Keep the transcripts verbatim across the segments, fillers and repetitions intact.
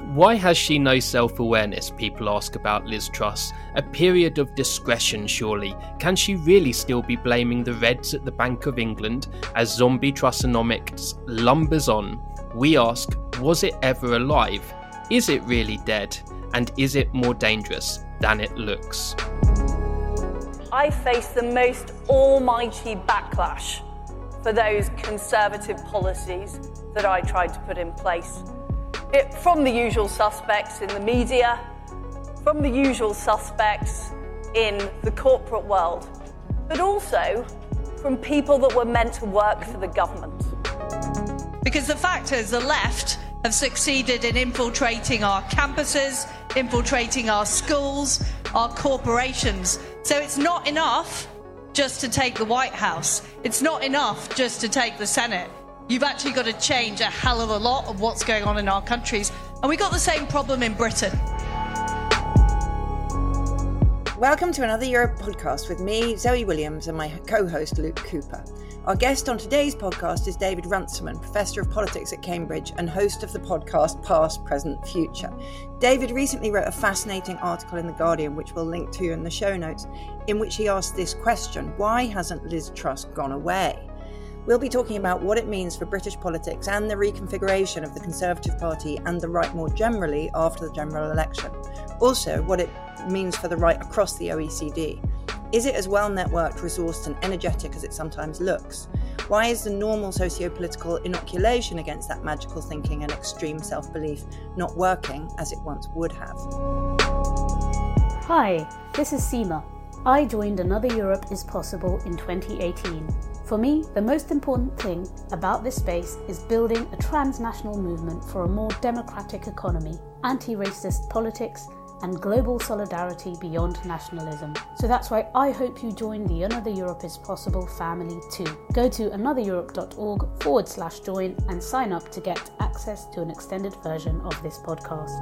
Why has she no self-awareness, people ask about Liz Truss. A period of discretion, surely. Can she really still be blaming the Reds at the Bank of England as zombie Trussonomics lumbers on? We ask, was it ever alive? Is it really dead? And is it more dangerous than it looks? I face the most almighty backlash for those conservative policies that I tried to put in place. It, from the usual suspects in the media, from the usual suspects in the corporate world, but also from people that were meant to work for the government. Because the fact is, the left have succeeded in infiltrating our campuses, infiltrating our schools, our corporations. So it's not enough just to take the White House. It's not enough just to take the Senate. You've actually got to change a hell of a lot of what's going on in our countries. And we got the same problem in Britain. Welcome to Another Europe podcast with me, Zoe Williams, and my co-host, Luke Cooper. Our guest on today's podcast is David Runciman, Professor of Politics at Cambridge and host of the podcast Past, Present, Future. David recently wrote a fascinating article in The Guardian, which we'll link to in the show notes, in which he asked this question: why hasn't Liz Truss gone away? We'll be talking about what it means for British politics and the reconfiguration of the Conservative Party and the right more generally after the general election. Also, what it means for the right across the O E C D. Is it as well-networked, resourced and energetic as it sometimes looks? Why is the normal socio-political inoculation against that magical thinking and extreme self-belief not working as it once would have? Hi, this is Seema. I joined Another Europe is Possible in twenty eighteen. For me, the most important thing about this space is building a transnational movement for a more democratic economy, anti-racist politics, and global solidarity beyond nationalism. So that's why I hope you join the Another Europe is Possible family too. Go to anothereurope.org forward slash join and sign up to get access to an extended version of this podcast.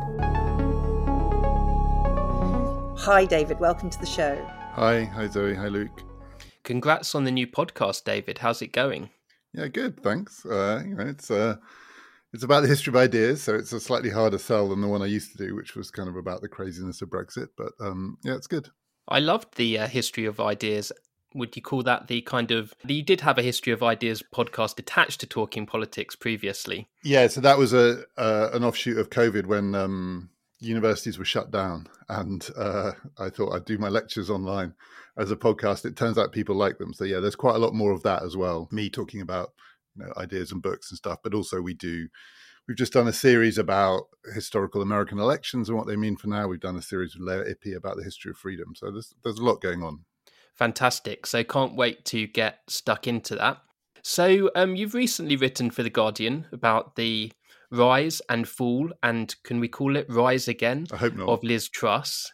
Hi David, welcome to the show. Hi, hi Zoe, hi Luke. Congrats on the new podcast, David. How's it going? Yeah, good, thanks. Uh, you know, it's uh, it's about the history of ideas, so it's a slightly harder sell than the one I used to do, which was kind of about the craziness of Brexit. But um, yeah, it's good. I loved the uh, history of ideas. Would you call that the kind of... You did have a history of ideas podcast attached to Talking Politics previously. Yeah, so that was a uh, an offshoot of COVID when um, universities were shut down, and uh, I thought I'd do my lectures online as a podcast. It turns out people like them. So yeah, there's quite a lot more of that as well. Me talking about, you know, ideas and books and stuff, but also we do, we've just done a series about historical American elections and what they mean for now. We've done a series with Leah Ippy about the history of freedom. So there's there's a lot going on. Fantastic. So can't wait to get stuck into that. So um, you've recently written for The Guardian about the rise and fall, and can we call it rise again? I hope not. Of Liz Truss.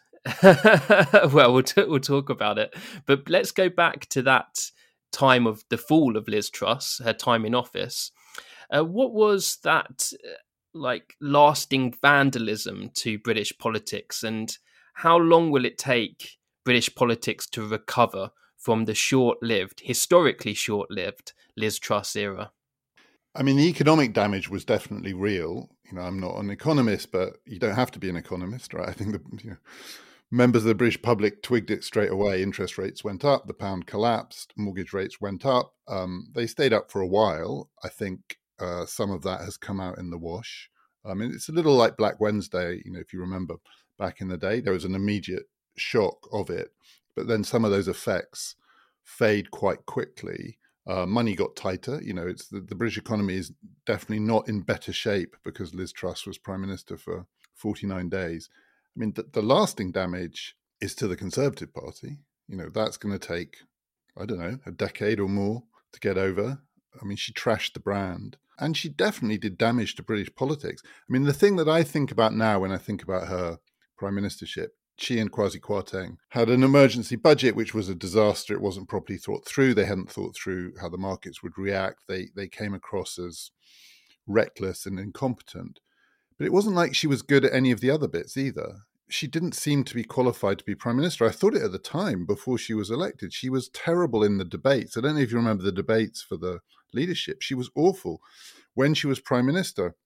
Well, we'll, t- we'll talk about it. But let's go back to that time of the fall of Liz Truss, her time in office. Uh, what was that uh, like lasting vandalism to British politics, and how long will it take British politics to recover from the short-lived, historically short-lived Liz Truss era? I mean, the economic damage was definitely real. You know, I'm not an economist, but you don't have to be an economist, right? I think the you know, members of the British public twigged it straight away. Interest rates went up, the pound collapsed, mortgage rates went up. Um, they stayed up for a while. I think uh, some of that has come out in the wash. I mean, it's a little like Black Wednesday, you know, if you remember back in the day, there was an immediate shock of it, but then some of those effects fade quite quickly. Uh, money got tighter. You know, it's the, the British economy is definitely not in better shape because Liz Truss was Prime Minister for forty-nine days. I mean, the, the lasting damage is to the Conservative Party. You know, that's going to take, I don't know, a decade or more to get over. I mean, she trashed the brand, and she definitely did damage to British politics. I mean, the thing that I think about now when I think about her prime ministership, she and Kwasi Kwarteng had an emergency budget, which was a disaster. It wasn't properly thought through. They hadn't thought through how the markets would react. They they came across as reckless and incompetent. But it wasn't like she was good at any of the other bits either. She didn't seem to be qualified to be prime minister. I thought it at the time before she was elected. She was terrible in the debates. I don't know if you remember the debates for the leadership. She was awful. When she was prime minister,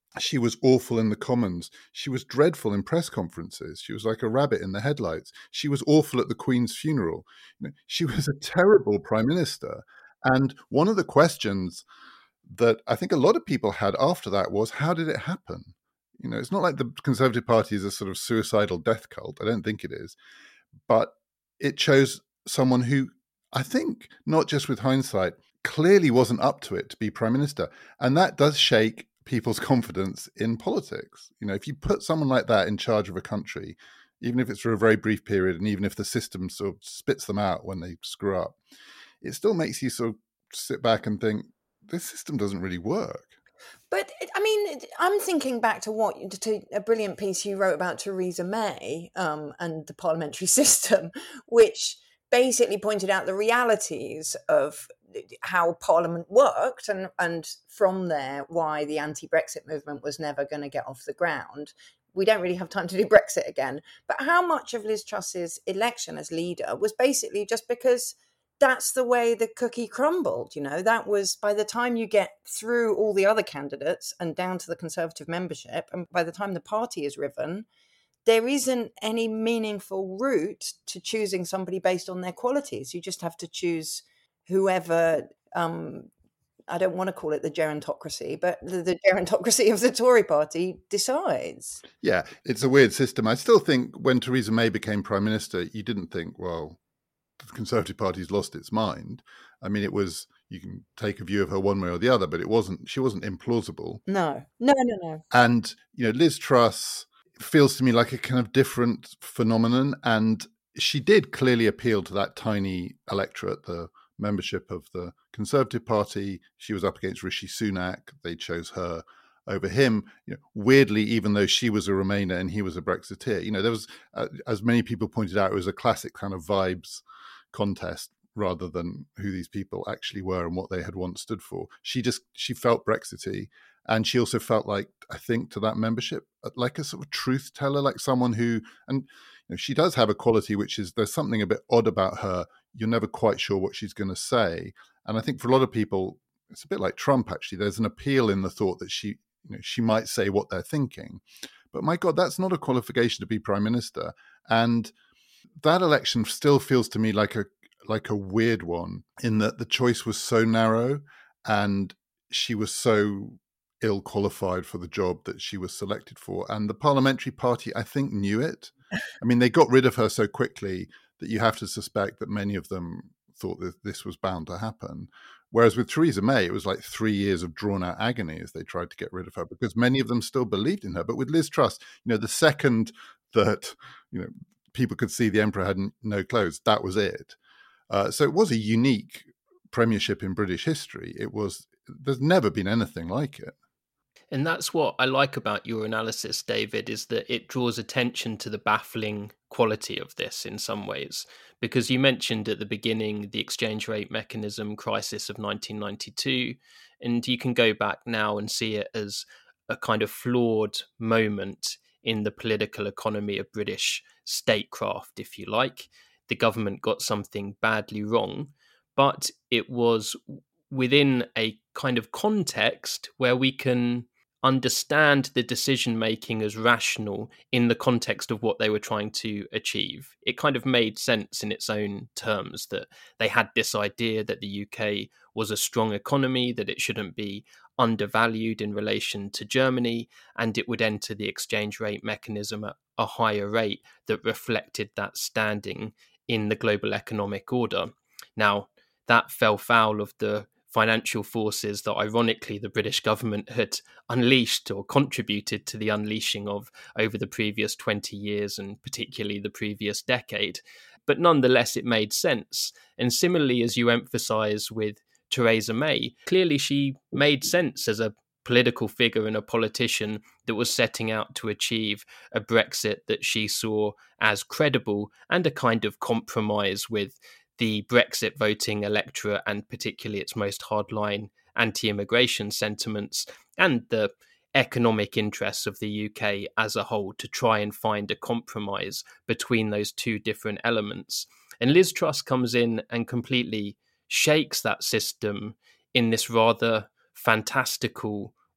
She was awful in the Commons. She was dreadful in press conferences. She was like a rabbit in the headlights. She was awful at the Queen's funeral. You know, she was a terrible prime minister. And one of the questions that I think a lot of people had after that was, how did it happen? You know, it's not like the Conservative Party is a sort of suicidal death cult. I don't think it is. But it chose someone who, I think, not just with hindsight, clearly wasn't up to it to be prime minister. And that does shake people's confidence in politics. You know, if you put someone like that in charge of a country, even if it's for a very brief period, and even if the system sort of spits them out when they screw up, it still makes you sort of sit back and think, this system doesn't really work. But I mean, I'm thinking back to what to a brilliant piece you wrote about Theresa May um, and the parliamentary system, which basically pointed out the realities of how Parliament worked, and and from there why the anti-Brexit movement was never going to get off the ground. We don't really have time to do Brexit again, but how much of Liz Truss's election as leader was basically just because that's the way the cookie crumbled. You know, that was by the time you get through all the other candidates and down to the Conservative membership, and by the time the party is riven, there isn't any meaningful route to choosing somebody based on their qualities. You just have to choose whoever, um, I don't want to call it the gerontocracy, but the, the gerontocracy of the Tory party decides. Yeah, it's a weird system. I still think when Theresa May became prime minister, you didn't think, well, the Conservative Party's lost its mind. I mean, it was, you can take a view of her one way or the other, but it wasn't, she wasn't implausible. No, no, no, no. And, you know, Liz Truss feels to me like a kind of different phenomenon. And she did clearly appeal to that tiny electorate, the membership of the Conservative Party. She was up against Rishi Sunak. They chose her over him. You know, weirdly, even though she was a Remainer and he was a Brexiteer, you know, there was, uh, as many people pointed out, it was a classic kind of vibes contest rather than who these people actually were and what they had once stood for. She just, she felt Brexity. And she also felt like, I think, to that membership, like a sort of truth teller, like someone who, and you know, she does have a quality, which is there's something a bit odd about her. You're never quite sure what she's going to say. And I think for a lot of people, it's a bit like Trump, actually. There's an appeal in the thought that she, you know, she might say what they're thinking. But my God, that's not a qualification to be prime minister. And that election still feels to me like a like a weird one, in that the choice was so narrow and she was so ill qualified for the job that she was selected for. And the parliamentary party, I think, knew it. I mean, they got rid of her so quickly that you have to suspect that many of them thought that this was bound to happen. Whereas with Theresa May, it was like three years of drawn out agony as they tried to get rid of her, because many of them still believed in her. But with Liz Truss, you know, the second that, you know, people could see the emperor had no clothes, that was it. Uh, so it was a unique premiership in British history. It was, there's never been anything like it. And that's what I like about your analysis, David, is that it draws attention to the baffling quality of this in some ways. Because you mentioned at the beginning the exchange rate mechanism crisis of nineteen ninety-two, and you can go back now and see it as a kind of flawed moment in the political economy of British statecraft, if you like. The government got something badly wrong, but it was within a kind of context where we can understand the decision making as rational in the context of what they were trying to achieve. It kind of made sense in its own terms that they had this idea that the U K was a strong economy, that it shouldn't be undervalued in relation to Germany, and it would enter the exchange rate mechanism at a higher rate that reflected that standing in the global economic order. Now, that fell foul of the financial forces that ironically the British government had unleashed or contributed to the unleashing of over the previous twenty years and particularly the previous decade. But nonetheless, it made sense. And similarly, as you emphasize with Theresa May, clearly she made sense as a political figure and a politician that was setting out to achieve a Brexit that she saw as credible and a kind of compromise with the Brexit voting electorate and particularly its most hardline anti-immigration sentiments and the economic interests of the U K as a whole, to try and find a compromise between those two different elements. And Liz Truss comes in and completely shakes that system in this rather fantastical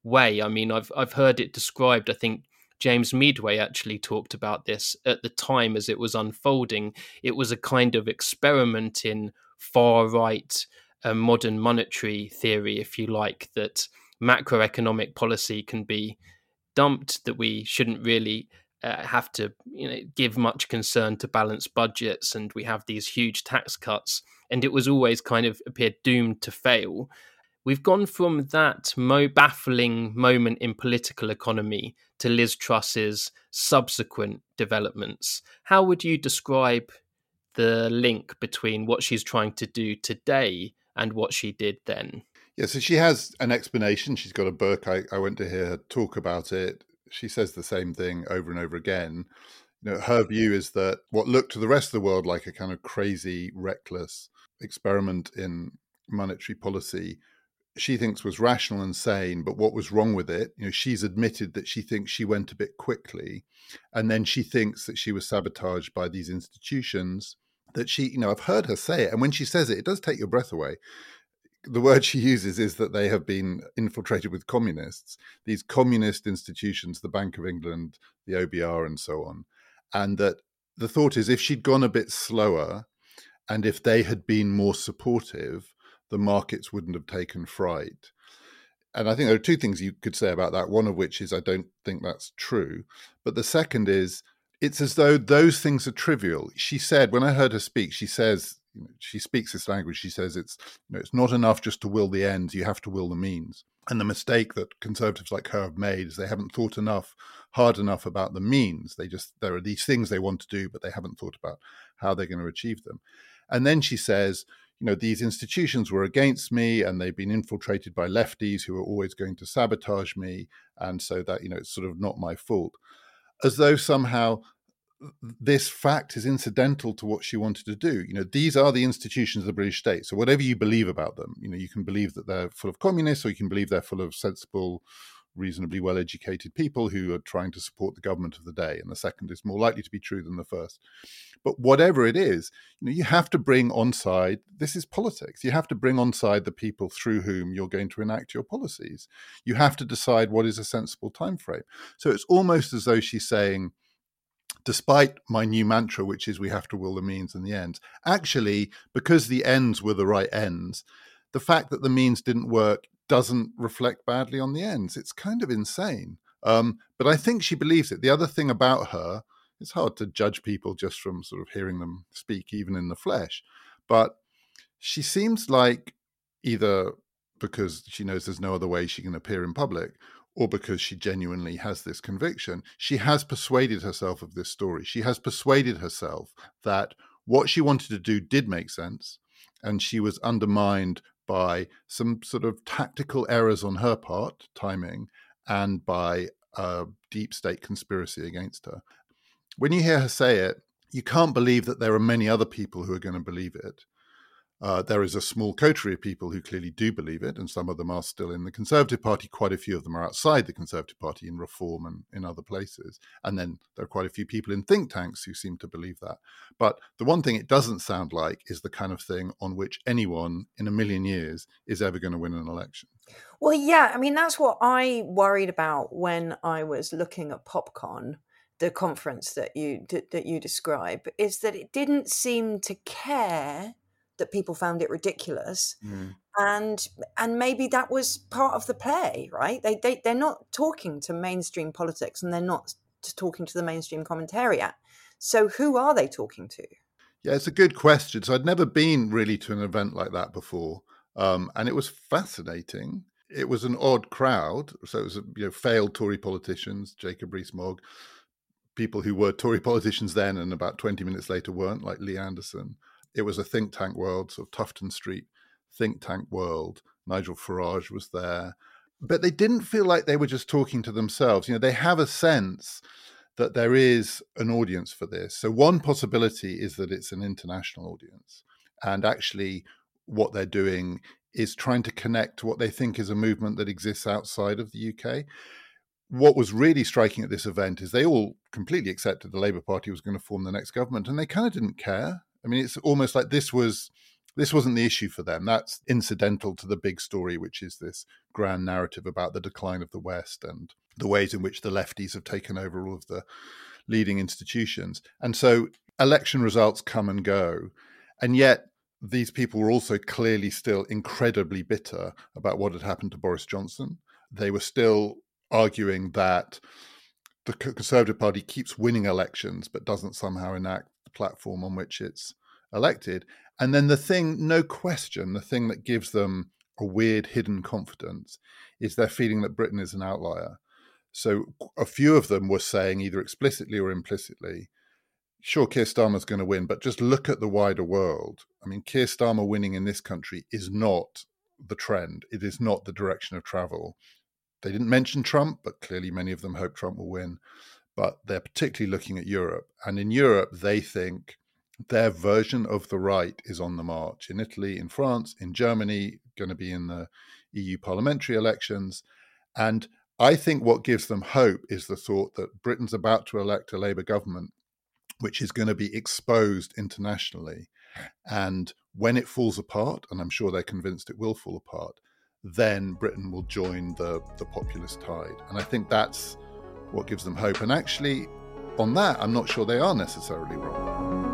way. I mean, I've I've heard it described, I think James Meadway actually talked about this at the time as it was unfolding. It was a kind of experiment in far-right uh, modern monetary theory, if you like, that macroeconomic policy can be dumped, that we shouldn't really uh, have to you know, give much concern to balanced budgets, and we have these huge tax cuts. And it was always kind of appeared doomed to fail. We've gone from that mo- baffling moment in political economy to Liz Truss's subsequent developments. How would you describe the link between what she's trying to do today and what she did then? Yeah, so she has an explanation. She's got a book. I, I went to hear her talk about it. She says the same thing over and over again. You know, her view is that what looked to the rest of the world like a kind of crazy, reckless experiment in monetary policy, she thinks was rational and sane, but what was wrong with it, you know, she's admitted that she thinks she went a bit quickly, and then she thinks that she was sabotaged by these institutions that she, you know, I've heard her say it, and when she says it, it does take your breath away. The word she uses is that they have been infiltrated with communists, these communist institutions, the Bank of England, the O B R, and so on, and that the thought is if she'd gone a bit slower, and if they had been more supportive, the markets wouldn't have taken fright. And I think there are two things you could say about that, one of which is I don't think that's true. But the second is it's as though those things are trivial. She said, when I heard her speak, she says, you know, she speaks this language, she says it's, you know, it's not enough just to will the ends, you have to will the means. And the mistake that conservatives like her have made is they haven't thought enough, hard enough about the means. They just, there are these things they want to do, but they haven't thought about how they're going to achieve them. And then she says, you know, these institutions were against me and they've been infiltrated by lefties who are always going to sabotage me. And so that, you know, it's sort of not my fault. As though somehow this fact is incidental to what she wanted to do. You know, these are the institutions of the British state. So whatever you believe about them, you know, you can believe that they're full of communists, or you can believe they're full of sensible, reasonably well-educated people who are trying to support the government of the day. And the second is more likely to be true than the first. But whatever it is, you know, you have to bring on side, this is politics, you have to bring on side the people through whom you're going to enact your policies. You have to decide what is a sensible time frame. So it's almost as though she's saying, despite my new mantra, which is we have to will the means and the ends, actually, because the ends were the right ends, the fact that the means didn't work doesn't reflect badly on the ends. It's kind of insane. Um, but I think she believes it. The other thing about her, it's hard to judge people just from sort of hearing them speak, even in the flesh, but she seems like either because she knows there's no other way she can appear in public, or because she genuinely has this conviction, she has persuaded herself of this story. She has persuaded herself that what she wanted to do did make sense, and she was undermined by some sort of tactical errors on her part, timing, and by a deep state conspiracy against her. When you hear her say it, you can't believe that there are many other people who are going to believe it. Uh, there is a small coterie of people who clearly do believe it, and some of them are still in the Conservative Party. Quite a few of them are outside the Conservative Party in Reform and in other places. And then there are quite a few people in think tanks who seem to believe that. But the one thing it doesn't sound like is the kind of thing on which anyone in a million years is ever going to win an election. Well, yeah, I mean, that's what I worried about when I was looking at PopCon, the conference that you that you describe, is that it didn't seem to care that people found it ridiculous. Mm. And and maybe that was part of the play, right? They, they, they're not talking to mainstream politics, and they're not talking to the mainstream commentariat. So who are they talking to? Yeah, it's a good question. So I'd never been really to an event like that before. Um, and it was fascinating. It was an odd crowd. So it was, you know, failed Tory politicians, Jacob Rees-Mogg, people who were Tory politicians then and about twenty minutes later weren't, like Lee Anderson. It was a think tank world, sort of Tufton Street think tank world. Nigel Farage was there. But they didn't feel like they were just talking to themselves. You know, they have a sense that there is an audience for this. So one possibility is that it's an international audience. And actually what they're doing is trying to connect to what they think is a movement that exists outside of the U K. What was really striking at this event is they all completely accepted the Labour Party was going to form the next government, and they kind of didn't care. I mean, it's almost like this was This wasn't the issue for them. That's incidental to the big story, which is this grand narrative about the decline of the West and the ways in which the lefties have taken over all of the leading institutions. And so election results come and go. And yet these people were also clearly still incredibly bitter about what had happened to Boris Johnson. They were still arguing that the Conservative Party keeps winning elections but doesn't somehow enact the platform on which it's elected. And then the thing, no question, the thing that gives them a weird hidden confidence is their feeling that Britain is an outlier. So a few of them were saying either explicitly or implicitly, sure, Keir Starmer's going to win, but just look at the wider world. I mean, Keir Starmer winning in this country is not the trend. It is not the direction of travel. They didn't mention Trump, but clearly many of them hope Trump will win. But they're particularly looking at Europe. And in Europe, they think their version of the right is on the march. In Italy, in France, in Germany, going to be in the E U parliamentary elections. And I think what gives them hope is the thought that Britain's about to elect a Labour government, which is going to be exposed internationally. And when it falls apart, and I'm sure they're convinced it will fall apart, then Britain will join the, the populist tide. And I think that's what gives them hope. And actually, on that, I'm not sure they are necessarily wrong.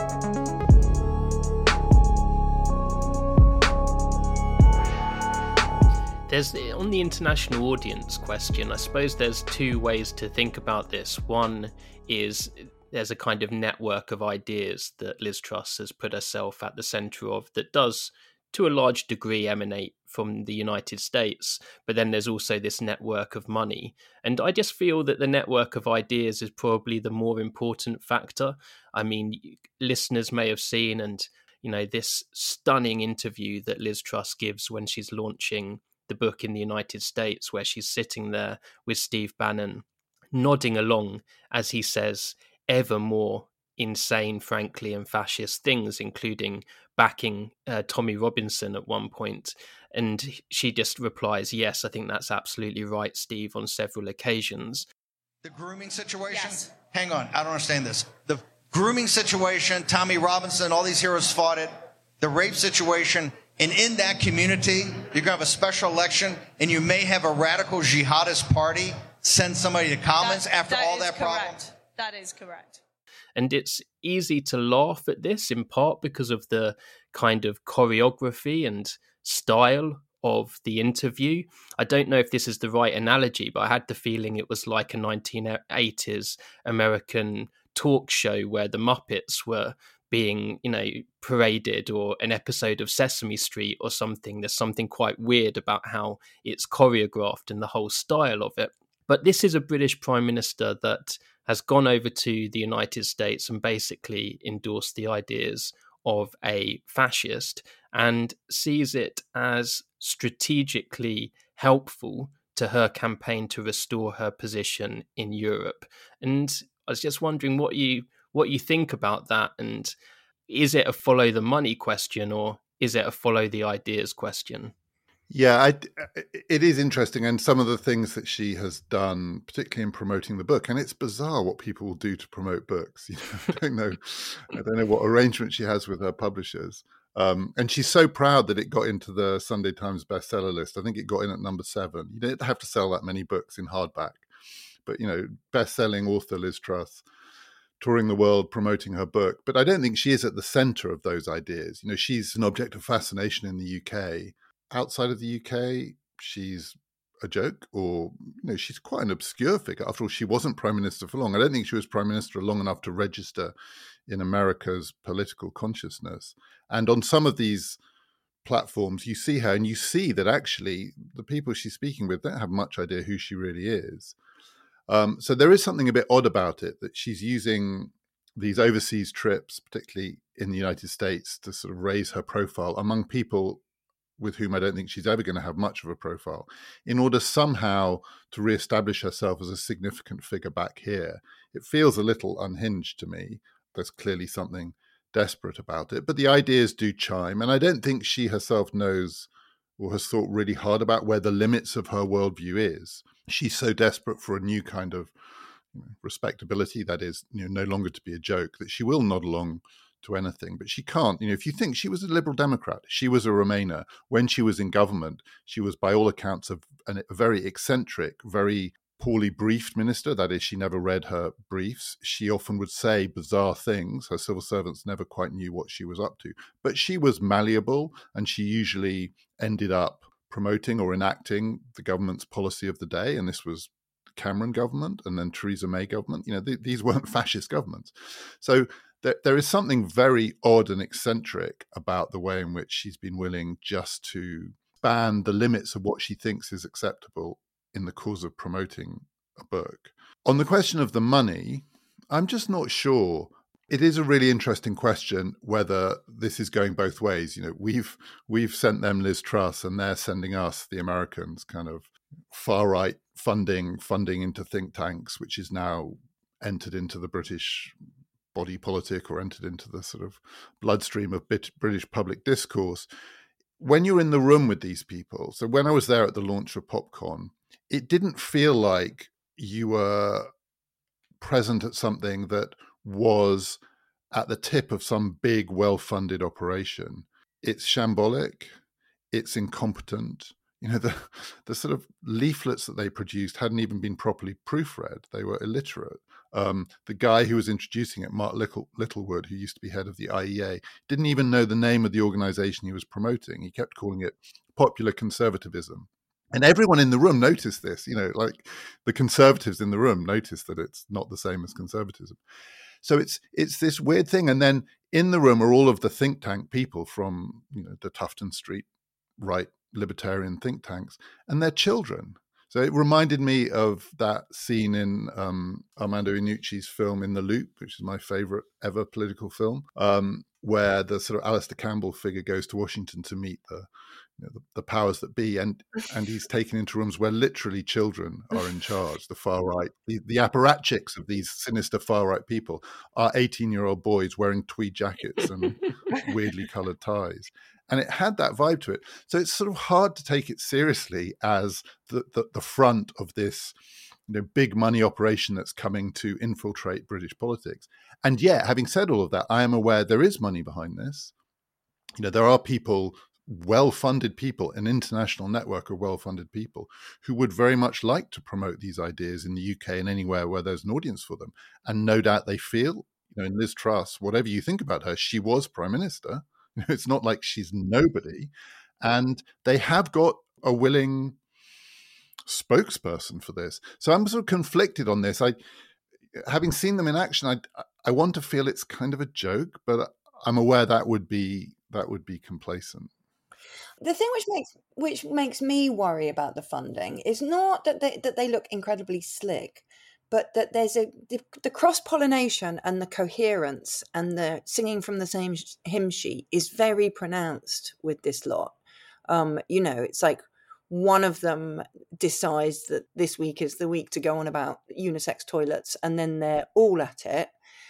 There's, on the international audience question, I suppose there's two ways to think about this. One is there's a kind of network of ideas that Liz Truss has put herself at the centre of that does, to a large degree, emanate from the United States. But then there's also this network of money. And I just feel that the network of ideas is probably the more important factor. I mean, listeners may have seen, and, you know, this stunning interview that Liz Truss gives when she's launching the book in the United States, where she's sitting there with Steve Bannon, nodding along as he says ever more insane, frankly, and fascist things, including backing uh, Tommy Robinson at one point. And she just replies, yes, I think that's absolutely right, Steve, on several occasions. The grooming situation? Yes. Hang on, I don't understand this. The grooming situation, Tommy Robinson, all these heroes fought it. The rape situation, and in that community, you're going to have a special election, and you may have a radical jihadist party send somebody to Commons that, after that all is that correct. problem? That is correct. And it's easy to laugh at this, in part because of the kind of choreography and style of the interview. I don't know if this is the right analogy, but I had the feeling it was like a nineteen eighties American talk show where the Muppets were being, you know, paraded, or an episode of Sesame Street or something. There's something quite weird about how it's choreographed and the whole style of it. But this is a British Prime Minister that has gone over to the United States and basically endorsed the ideas of a fascist and sees it as strategically helpful to her campaign to restore her position in Europe. And I was just wondering what you what you think about that, and is it a follow the money question, or is it a follow the ideas question? Yeah, I, it is interesting, and some of the things that she has done, particularly in promoting the book, and it's bizarre what people will do to promote books. You know, I don't know, I don't know what arrangement she has with her publishers, um, and she's so proud that it got into the Sunday Times bestseller list. I think it got in at number seven. You don't have to sell that many books in hardback, but you know, best-selling author Liz Truss touring the world promoting her book. But I don't think she is at the centre of those ideas. You know, she's an object of fascination in the U K. Outside of the U K, she's a joke, or, you know, she's quite an obscure figure. After all, she wasn't Prime Minister for long. I don't think she was Prime Minister long enough to register in America's political consciousness. And on some of these platforms, you see her and you see that actually the people she's speaking with don't have much idea who she really is. Um, so there is something a bit odd about it, that she's using these overseas trips, particularly in the United States, to sort of raise her profile among people with whom I don't think she's ever going to have much of a profile, in order somehow to reestablish herself as a significant figure back here. It feels a little unhinged to me. There's clearly something desperate about it, but the ideas do chime, and I don't think she herself knows or has thought really hard about where the limits of her worldview is. She's so desperate for a new kind of, you know, respectability, that is, you know, no longer to be a joke, that she will nod along to anything, but she can't. You know, if you think she was a Liberal Democrat, she was a Remainer. When she was in government, she was, by all accounts, a, a very eccentric, very poorly briefed minister. That is, she never read her briefs. She often would say bizarre things. Her civil servants never quite knew what she was up to. But she was malleable, and she usually ended up promoting or enacting the government's policy of the day. And this was Cameron government and then Theresa May government. You know, th- these weren't fascist governments. So there, there is something very odd and eccentric about the way in which she's been willing just to span the limits of what she thinks is acceptable in the cause of promoting a book. On the question of the money, I'm just not sure. It is a really interesting question whether this is going both ways. You know, we've we've sent them Liz Truss, and they're sending us, the Americans, kind of far-right funding, funding into think tanks, which is now entered into the British body politic or entered into the sort of bloodstream of British public discourse. When you're in the room with these people, so when I was there at the launch of PopCon, it didn't feel like you were present at something that was at the tip of some big, well-funded operation. It's shambolic, it's incompetent. You know, the the sort of leaflets that they produced hadn't even been properly proofread. They were illiterate. Um, the guy who was introducing it, Mark Little, Littlewood, who used to be head of the I E A, didn't even know the name of the organization he was promoting. He kept calling it Popular Conservatism. And everyone in the room noticed this, you know, like the conservatives in the room noticed that it's not the same as conservatism. So it's it's this weird thing. And then in the room are all of the think tank people from, you know, the Tufton Street right libertarian think tanks and their children. So it reminded me of that scene in um, Armando Iannucci's film In the Loop, which is my favorite ever political film, um, where the sort of Alistair Campbell figure goes to Washington to meet the You know, the, the powers that be, and and he's taken into rooms where literally children are in charge. The far right, the, the apparatchiks of these sinister far right people are eighteen-year-old boys wearing tweed jackets and weirdly coloured ties, and it had that vibe to it. So it's sort of hard to take it seriously as the the, the front of this, you know, big money operation that's coming to infiltrate British politics. And yet, having said all of that, I am aware there is money behind this. You know, there are people. Well-funded people, an international network of well-funded people who would very much like to promote these ideas in the U K and anywhere where there's an audience for them. And no doubt they feel, you know, in Liz Truss, whatever you think about her, she was Prime Minister. It's not like she's nobody. And they have got a willing spokesperson for this. So I'm sort of conflicted on this. I, having seen them in action, I, I want to feel it's kind of a joke, but I'm aware that would be that would be complacent. The thing which makes which makes me worry about the funding is not that they that they look incredibly slick, but that there's a the, the cross-pollination and the coherence and the singing from the same hymn sheet is very pronounced with this lot. Um, you know, it's like one of them decides that this week is the week to go on about unisex toilets, and then they're all at it.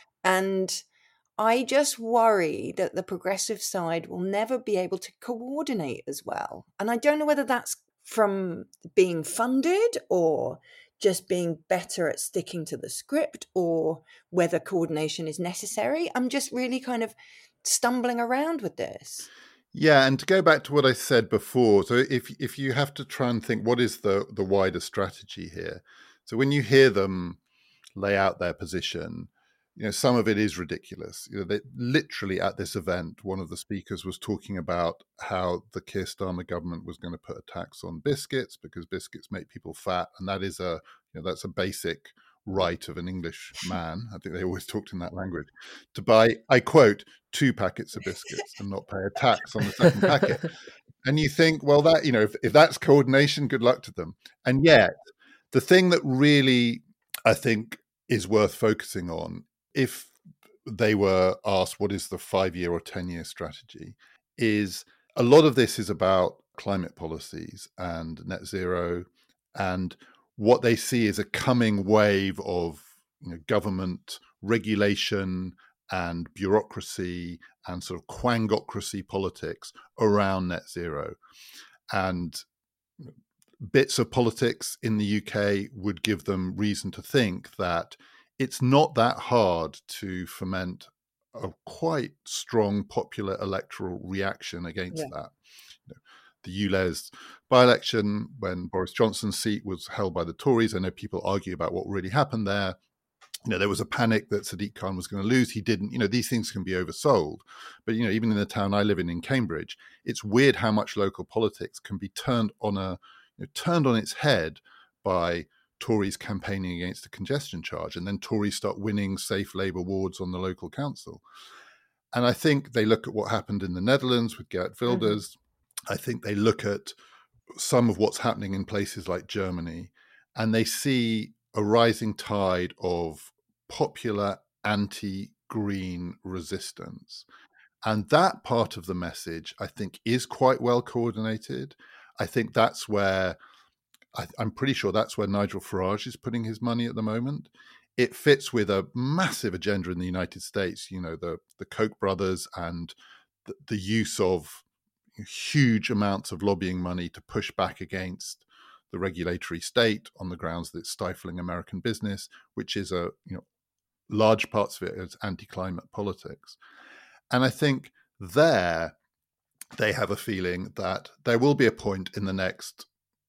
And I just worry that the progressive side will never be able to coordinate as well. And I don't know whether that's from being funded or just being better at sticking to the script or whether coordination is necessary. I'm just really kind of stumbling around with this. Yeah, and to go back to what I said before, so if if you have to try and think what is the, the wider strategy here. So when you hear them lay out their position, you know, some of it is ridiculous. You know, they literally at this event, one of the speakers was talking about how the Keir Starmer government was going to put a tax on biscuits because biscuits make people fat, and that is a, you know, that's a basic right of an English man. I think they always talked in that language to buy, I quote, two packets of biscuits and not pay a tax on the second packet. And you think, well, that, you know, if, if that's coordination, good luck to them. And yet, the thing that really I think is worth focusing on, if they were asked what is the five-year or ten-year strategy, is a lot of this is about climate policies and net zero, and what they see is a coming wave of, you know, government regulation and bureaucracy and sort of quangocracy politics around net zero. And bits of politics in the U K would give them reason to think that it's not that hard to foment a quite strong popular electoral reaction against Yeah. that. You know, the ULEZ by-election, when Boris Johnson's seat was held by the Tories, I know people argue about what really happened there. You know, there was a panic that Sadiq Khan was going to lose. He didn't. You know, these things can be oversold. But, you know, even in the town I live in, in Cambridge, it's weird how much local politics can be turned on a, you know, turned on its head by Tories campaigning against a congestion charge, and then Tories start winning safe Labour wards on the local council. And I think they look at what happened in the Netherlands with Geert Wilders. Mm-hmm. I think they look at some of what's happening in places like Germany, and they see a rising tide of popular anti-green resistance. And that part of the message, I think, is quite well coordinated. I think that's where, I, I'm pretty sure that's where Nigel Farage is putting his money at the moment. It fits with a massive agenda in the United States, you know, the, the Koch brothers and the, the use of huge amounts of lobbying money to push back against the regulatory state on the grounds that it's stifling American business, which is a, you know, large parts of it is anti-climate politics. And I think there they have a feeling that there will be a point in the next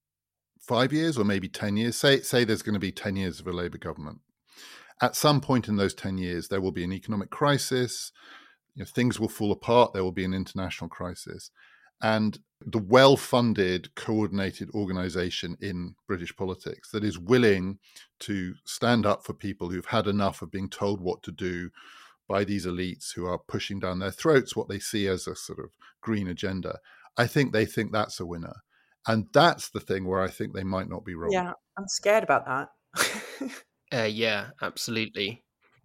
five years or maybe ten years, say, say there's going to be ten years of a Labour government. At some point in those ten years, there will be an economic crisis, you know, things will fall apart, there will be an international crisis. And the well-funded, coordinated organisation in British politics that is willing to stand up for people who've had enough of being told what to do by these elites who are pushing down their throats what they see as a sort of green agenda, I think they think that's a winner. And that's the thing where I think they might not be wrong. Yeah, I'm scared about that. uh, yeah, absolutely.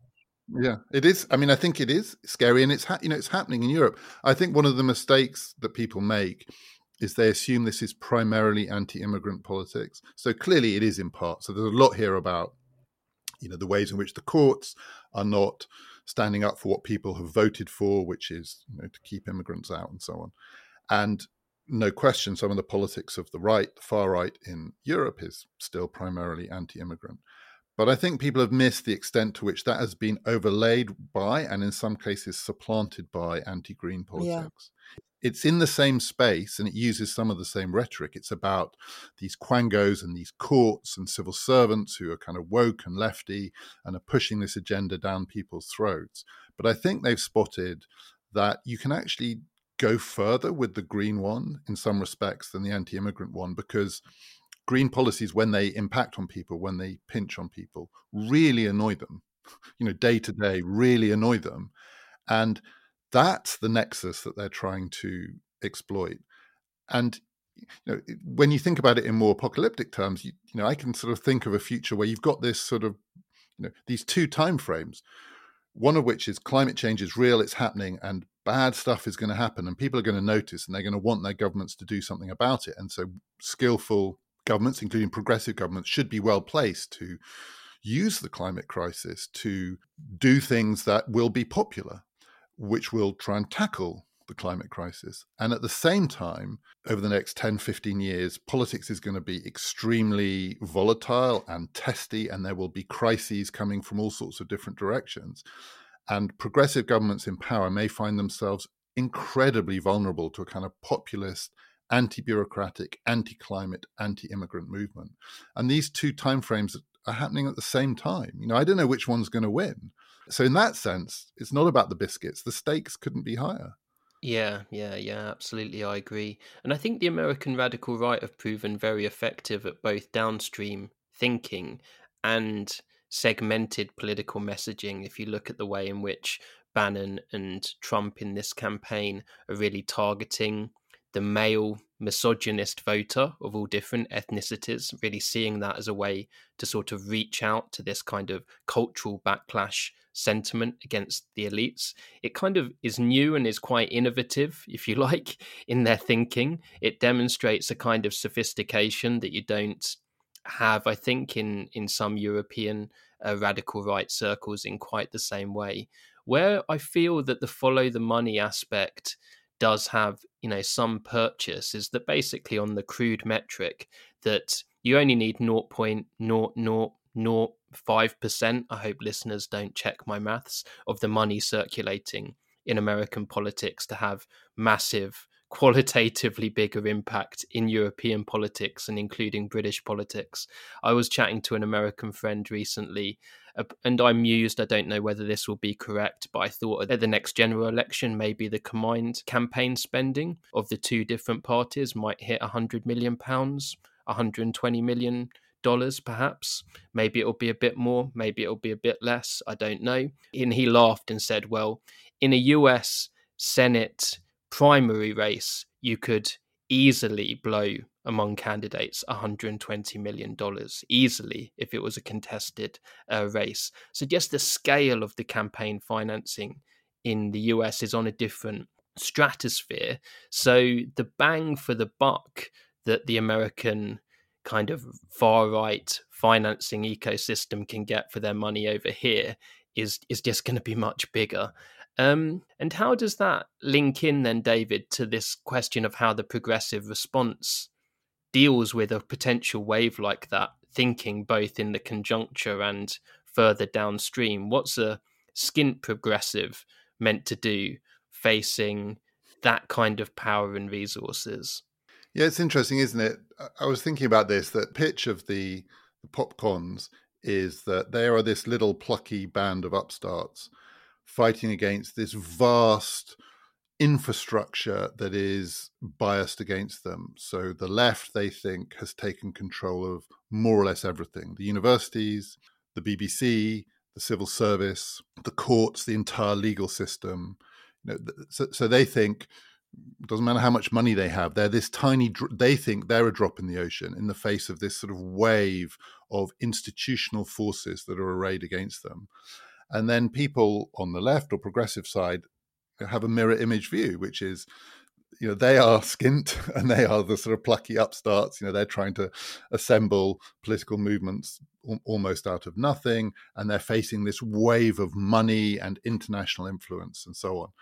Yeah, it is. I mean, I think it is scary, and it's ha- you know it's happening in Europe. I think one of the mistakes that people make is they assume this is primarily anti-immigrant politics. So clearly, it is in part. So there's a lot here about, you know, the ways in which the courts are not standing up for what people have voted for, which is, you know, to keep immigrants out and so on. And no question, some of the politics of the right, the far right in Europe is still primarily anti-immigrant. But I think people have missed the extent to which that has been overlaid by, and in some cases supplanted by, anti-green politics. Yeah. It's in the same space and it uses some of the same rhetoric. It's about these quangos and these courts and civil servants who are kind of woke and lefty and are pushing this agenda down people's throats. But I think they've spotted that you can actually go further with the green one in some respects than the anti-immigrant one, because green policies, when they impact on people, when they pinch on people, really annoy them, you know, day to day, really annoy them. And that's the nexus that they're trying to exploit. And, you know, when you think about it in more apocalyptic terms, you, you know, I can sort of think of a future where you've got this sort of, you know, these two time frames, one of which is climate change is real, it's happening, and bad stuff is going to happen, and people are going to notice, and they're going to want their governments to do something about it. And so skillful governments, including progressive governments, should be well placed to use the climate crisis to do things that will be popular, which will try and tackle the climate crisis. And at the same time, over the next ten, fifteen years, politics is going to be extremely volatile and testy, and there will be crises coming from all sorts of different directions. And progressive governments in power may find themselves incredibly vulnerable to a kind of populist, anti-bureaucratic, anti-climate, anti-immigrant movement. And these two timeframes are happening at the same time. You know, I don't know which one's going to win. So in that sense, it's not about the biscuits. The stakes couldn't be higher. Yeah, yeah, yeah, absolutely. I agree. And I think the American radical right have proven very effective at both downstream thinking and segmented political messaging. If you look at the way in which Bannon and Trump in this campaign are really targeting the male misogynist voter of all different ethnicities, really seeing that as a way to sort of reach out to this kind of cultural backlash sentiment against the elites. It kind of is new and is quite innovative, if you like, in their thinking. It demonstrates a kind of sophistication that you don't have, I think, in, in some European uh, radical right circles in quite the same way. Where I feel that the follow the money aspect does have, you know, some purchase is that basically on the crude metric that you only need zero point zero zero zero five percent, I hope listeners don't check my maths, of the money circulating in American politics to have massive, qualitatively bigger impact in European politics and including British politics. I was chatting to an American friend recently, uh, and I mused, I don't know whether this will be correct, but I thought at the next general election, maybe the combined campaign spending of the two different parties might hit one hundred million pounds, one hundred twenty million dollars perhaps. Maybe it'll be a bit more, maybe it'll be a bit less, I don't know. And he laughed and said, well, in a U S Senate primary race, you could easily blow among candidates one hundred twenty million dollars, easily, if it was a contested uh, race. So just the scale of the campaign financing in the U S is on a different stratosphere. So the bang for the buck that the American kind of far-right financing ecosystem can get for their money over here is is just going to be much bigger. Um, and how does that link in then, David, to this question of how the progressive response deals with a potential wave like that, thinking both in the conjuncture and further downstream? What's a skint progressive meant to do facing that kind of power and resources? Yeah, it's interesting, isn't it? I was thinking about this, that pitch of the, the popcons is that they are this little plucky band of upstarts fighting against this vast infrastructure that is biased against them. So the left, they think, has taken control of more or less everything. The universities, the B B C, the civil service, the courts, the entire legal system. You know, so, so they think, it doesn't matter how much money they have, they're this tiny, they think they're a drop in the ocean in the face of this sort of wave of institutional forces that are arrayed against them. And then people on the left or progressive side have a mirror image view, which is, you know, they are skint and they are the sort of plucky upstarts. You know, they're trying to assemble political movements almost out of nothing, and they're facing this wave of money and international influence and so on.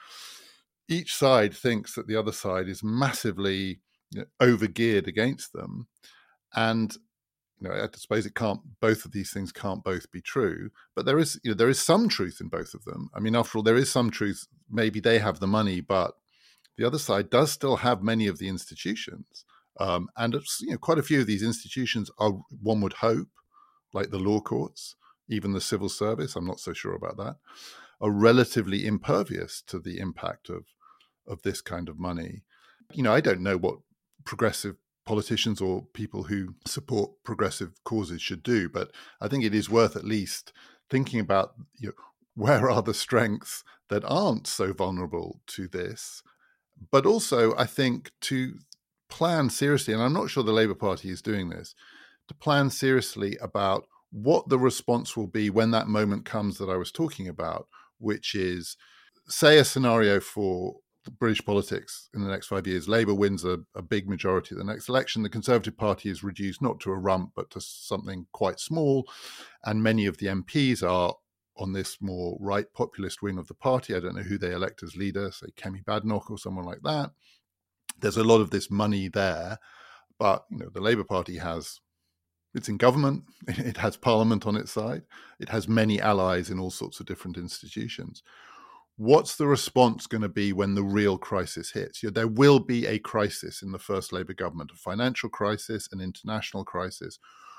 Each side thinks that the other side is massively, you know, overgeared against them. And, you know, I suppose it can't, both of these things can't both be true, but there is, you know, there is some truth in both of them. I mean, after all, there is some truth. Maybe they have the money, but the other side does still have many of the institutions. Um, and, it's, you know, quite a few of these institutions are, one would hope, like the law courts, even the civil service, I'm not so sure about that, are relatively impervious to the impact of of this kind of money. You know, I don't know what progressive politicians or people who support progressive causes should do, but I think it is worth at least thinking about, you know, where are the strengths that aren't so vulnerable to this, but also I think to plan seriously, and I'm not sure the Labour Party is doing this, to plan seriously about what the response will be when that moment comes that I was talking about, which is, say, a scenario for British politics in the next five years. Labour wins a, a big majority at the next election. The Conservative Party is reduced not to a rump, but to something quite small. And many of the M Ps are on this more right populist wing of the party. I don't know who they elect as leader, say Kemi Badenoch or someone like that. There's a lot of this money there. But, you know, the Labour Party has, it's in government, it has parliament on its side, it has many allies in all sorts of different institutions. What's the response going to be when the real crisis hits? You know, there will be a crisis in the first Labour government, a financial crisis, an international crisis,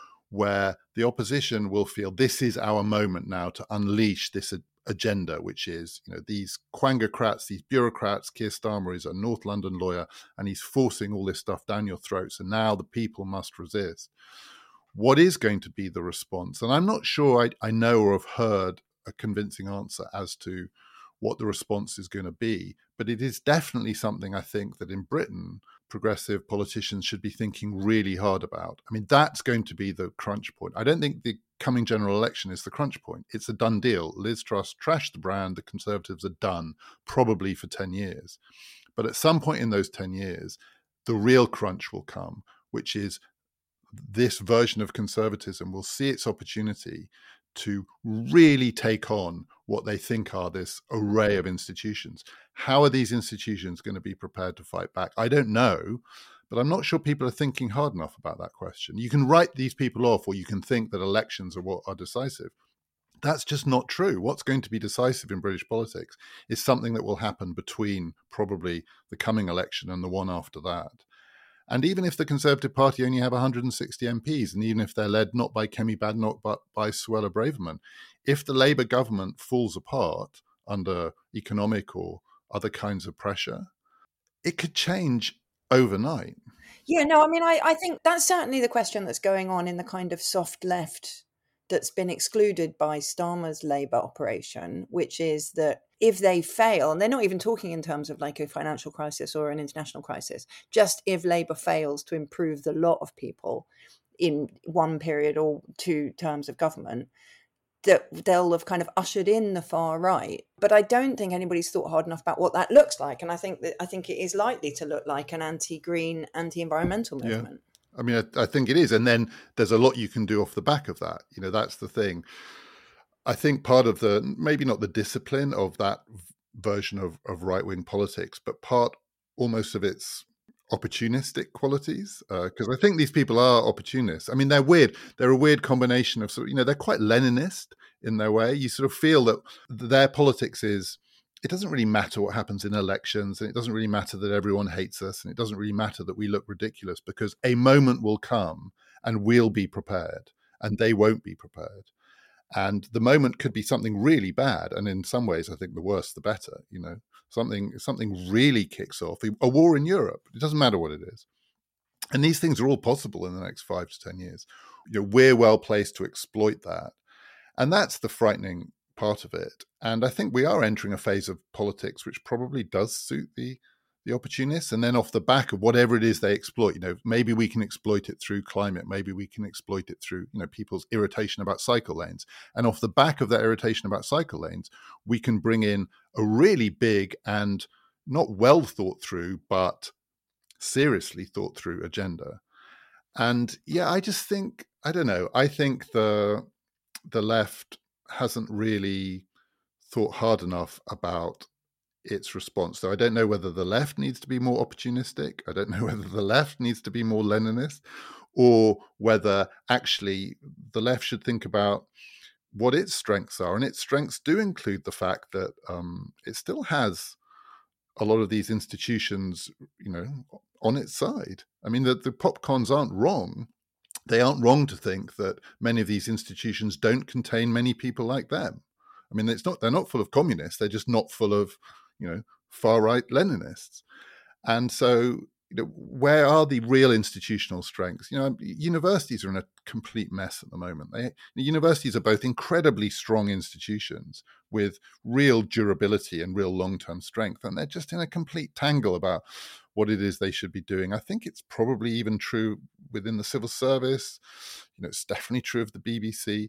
where the opposition will feel this is our moment now to unleash this agenda, which is, you know, these quangocrats, these bureaucrats. Keir Starmer is a North London lawyer, and he's forcing all this stuff down your throats, and now the people must resist. What is going to be the response? And I'm not sure I, I know or have heard a convincing answer as to what the response is going to be. But it is definitely something I think that in Britain, progressive politicians should be thinking really hard about. I mean, that's going to be the crunch point. I don't think the coming general election is the crunch point. It's a done deal. Liz Truss trashed the brand. The Conservatives are done, probably for ten years. But at some point in those ten years, the real crunch will come, which is this version of conservatism will see its opportunity to really take on what they think are this array of institutions. How are these institutions going to be prepared to fight back? I don't know, But I'm not sure people are thinking hard enough about that question. You can write these people off, or you can think that elections are what are decisive. That's just not true. What's going to be decisive in British politics is something that will happen between probably the coming election and the one after that. And even if the Conservative Party only have one hundred sixty M Ps, and even if they're led not by Kemi Badenoch but by Suella Braverman, if the Labour government falls apart under economic or other kinds of pressure, it could change overnight. Yeah, no, I mean, I, I think that's certainly the question that's going on in the kind of soft left that's been excluded by Starmer's Labour operation, which is that if they fail, and they're not even talking in terms of like a financial crisis or an international crisis, just if Labour fails to improve the lot of people in one period or two terms of government, that they'll have kind of ushered in the far right. But I don't think anybody's thought hard enough about what that looks like. And I think that I think it is likely to look like an anti-green, anti-environmental movement. Yeah. I mean, I, I think it is. And then there's a lot you can do off the back of that. You know, that's the thing. I think part of the, maybe not the discipline of that version of, of right-wing politics, but part almost of its opportunistic qualities, because uh, I think these people are opportunists. I mean, they're weird. They're a weird combination of, sort of, you know, they're quite Leninist in their way. You sort of feel that their politics is, it doesn't really matter what happens in elections, and it doesn't really matter that everyone hates us, and it doesn't really matter that we look ridiculous, because a moment will come and we'll be prepared and they won't be prepared. And the moment could be something really bad. And in some ways, I think the worse, the better, you know, something, something really kicks off, a war in Europe. It doesn't matter what it is. And these things are all possible in the next five to ten years. You know, we're well placed to exploit that. And that's the frightening part of it. And I think we are entering a phase of politics which probably does suit the the opportunists. And then off the back of whatever it is they exploit, you know, maybe we can exploit it through climate, maybe we can exploit it through, you know, people's irritation about cycle lanes. And off the back of that irritation about cycle lanes, we can bring in a really big and not well thought through, but seriously thought through agenda. And yeah, I just think, I don't know, I think the the left hasn't really thought hard enough about its response. So I don't know whether the left needs to be more opportunistic. I don't know whether the left needs to be more Leninist, or whether actually the left should think about what its strengths are. And its strengths do include the fact that um, it still has a lot of these institutions, you know, on its side. I mean, the, the popcons aren't wrong. They aren't wrong to think that many of these institutions don't contain many people like them. I mean, it's not, they're not full of communists. They're just not full of, you know, far-right Leninists. And so, you know, where are the real institutional strengths? You know, universities are in a complete mess at the moment. They, universities are both incredibly strong institutions with real durability and real long-term strength, and they're just in a complete tangle about what it is they should be doing. I think it's probably even true within the civil service. You know, it's definitely true of the B B C.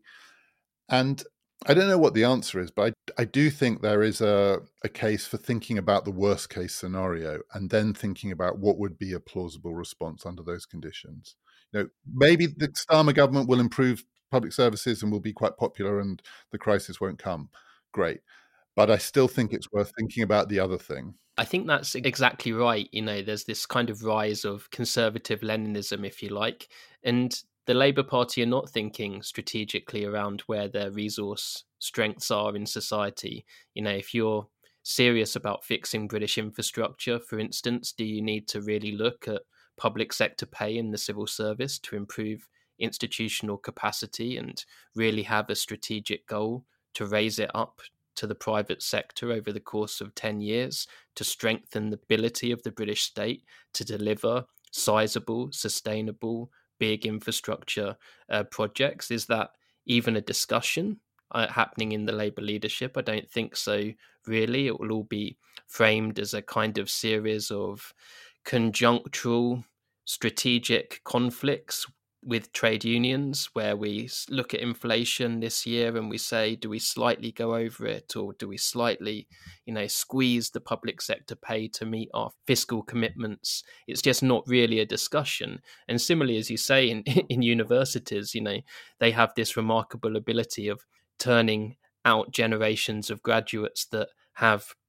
And I don't know what the answer is, but I, I do think there is a, a case for thinking about the worst case scenario and then thinking about what would be a plausible response under those conditions. You know, maybe the Starmer government will improve public services and will be quite popular and the crisis won't come. Great. But I still think it's worth thinking about the other thing. I think that's exactly right. You know, there's this kind of rise of conservative Leninism, if you like, and the Labour Party are not thinking strategically around where their resource strengths are in society. You know, if you're serious about fixing British infrastructure, for instance, do you need to really look at public sector pay in the civil service to improve institutional capacity and really have a strategic goal to raise it up to the private sector over the course of ten years to strengthen the ability of the British state to deliver sizable, sustainable, big infrastructure uh, projects? Is that even a discussion uh, happening in the Labour leadership? I don't think so, really. It will all be framed as a kind of series of conjunctural strategic conflicts with trade unions, where we look at inflation this year and we say, do we slightly go over it, or do we slightly, you know, squeeze the public sector pay to meet our fiscal commitments? It's just not really a discussion. And similarly, as you say, in, in universities, you know, they have this remarkable ability of turning out generations of graduates that have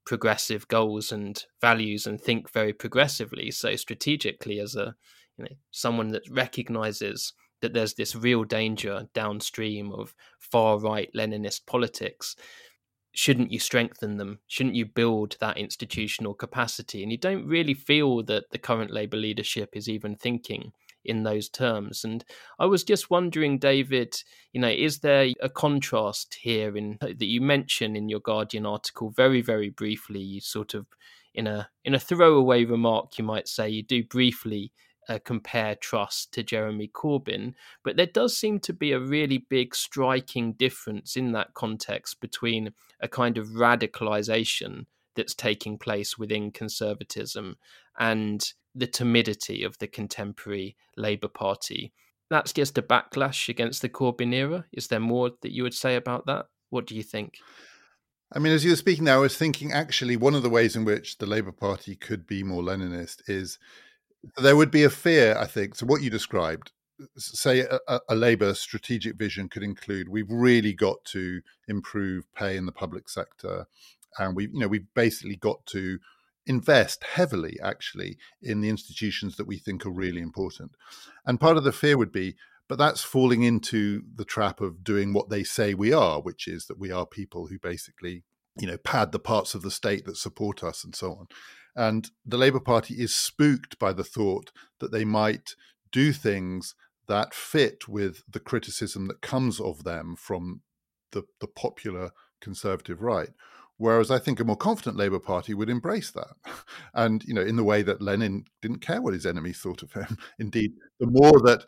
progressive goals and values and think very progressively. So strategically, as a you know someone that recognises that there's this real danger downstream of far-right Leninist politics, shouldn't you strengthen them? Shouldn't you build that institutional capacity? And you don't really feel that the current Labour leadership is even thinking in those terms. And I was just wondering, David, you know, is there a contrast here in that you mention in your Guardian article very, very briefly? You sort of, in a in a throwaway remark, you might say, you do briefly Uh, compare Truss to Jeremy Corbyn, but there does seem to be a really big striking difference in that context between a kind of radicalisation that's taking place within conservatism and the timidity of the contemporary Labour Party. That's just a backlash against the Corbyn era. Is there more that you would say about that? What do you think? I mean, as you were speaking now, I was thinking actually one of the ways in which the Labour Party could be more Leninist is there would be a fear, I think. So what you described, say a, a Labour strategic vision could include, we've really got to improve pay in the public sector. And we've, you know, we've basically got to invest heavily, actually, in the institutions that we think are really important. And part of the fear would be, but that's falling into the trap of doing what they say we are, which is that we are people who basically, you know, pad the parts of the state that support us and so on. And the Labour Party is spooked by the thought that they might do things that fit with the criticism that comes of them from the, the popular conservative right. Whereas I think a more confident Labour Party would embrace that. And, you know, in the way that Lenin didn't care what his enemies thought of him. Indeed, the more that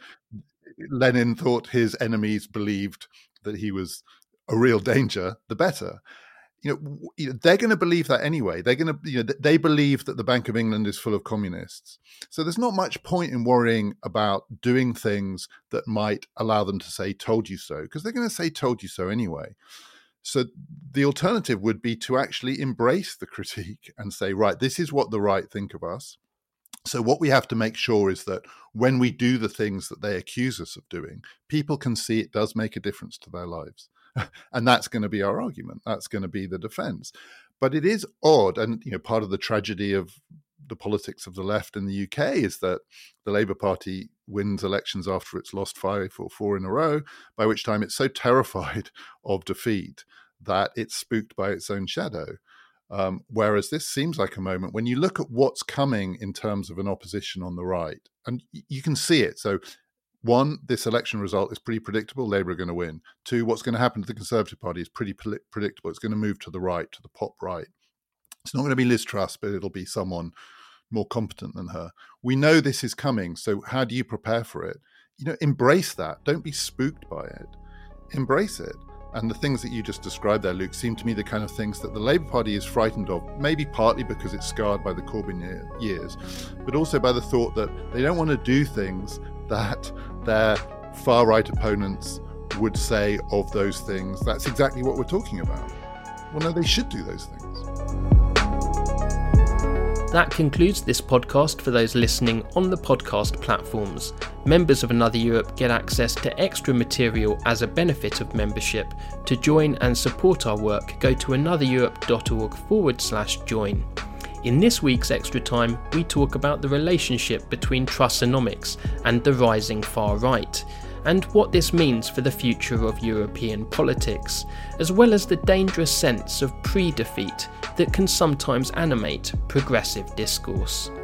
Lenin thought his enemies believed that he was a real danger, the better. You know, you know, they're going to believe that anyway. They're going to, you know, they believe that the Bank of England is full of communists. So there's not much point in worrying about doing things that might allow them to say, told you so, because they're going to say, told you so anyway. So the alternative would be to actually embrace the critique and say, right, this is what the right think of us. So what we have to make sure is that when we do the things that they accuse us of doing, people can see it does make a difference to their lives. And that's going to be our argument. That's going to be the defense. But it is odd. And, you know, part of the tragedy of the politics of the left in the U K is that the Labour Party wins elections after it's lost five or four in a row, by which time it's so terrified of defeat that it's spooked by its own shadow. Um, whereas this seems like a moment when you look at what's coming in terms of an opposition on the right, and you can see it. So one, this election result is pretty predictable. Labour are going to win. Two, what's going to happen to the Conservative Party is pretty predictable. It's going to move to the right, to the pop right. It's not going to be Liz Truss, but it'll be someone more competent than her. We know this is coming. So how do you prepare for it? You know, embrace that. Don't be spooked by it. Embrace it. And the things that you just described there, Luke, seem to me the kind of things that the Labour Party is frightened of, maybe partly because it's scarred by the Corbyn years, but also by the thought that they don't want to do things that their far-right opponents would say of those things. That's exactly what we're talking about. Well, no, they should do those things. That concludes this podcast for those listening on the podcast platforms. Members of Another Europe get access to extra material as a benefit of membership. To join and support our work, go to anothereurope.org forward slash join. In this week's Extra Time, we talk about the relationship between Trussonomics and the rising far right, and what this means for the future of European politics, as well as the dangerous sense of pre-defeat that can sometimes animate progressive discourse.